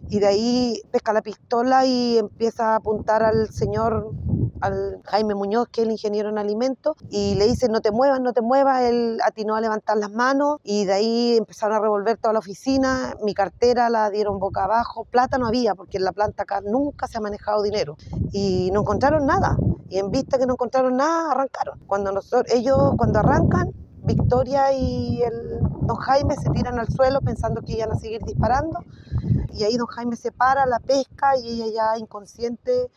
y de ahí pesca la pistola y empieza a apuntar al señor, al Jaime Muñoz, que es el ingeniero en alimentos, y le dice no te muevas, no te muevas. Él atinó a levantar las manos y de ahí empezaron a revolver toda la oficina. Mi cartera la dieron boca abajo, plata no había porque en la planta acá nunca se ha manejado dinero y no encontraron nada, y en vista que no encontraron nada arrancaron. Ellos cuando arrancan, Victoria y el don Jaime se tiran al suelo pensando que iban a seguir disparando, y ahí don Jaime se para, la pesca y ella ya inconsciente